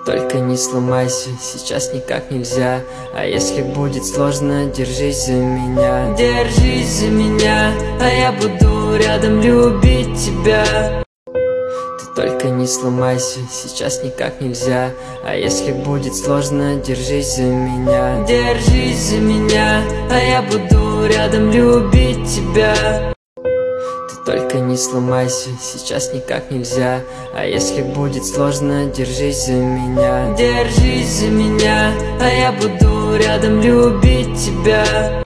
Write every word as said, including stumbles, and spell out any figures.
Только не сломайся, сейчас никак нельзя. А если будет сложно, держись за меня. Держись за меня, а я буду рядом любить тебя. Ты только не сломайся, сейчас никак нельзя. А если будет сложно, держись за меня. Держись за меня, а я буду рядом любить тебя. Только не сломайся, сейчас никак нельзя. А если будет сложно, держись за меня. Держись за меня, а я буду рядом любить тебя.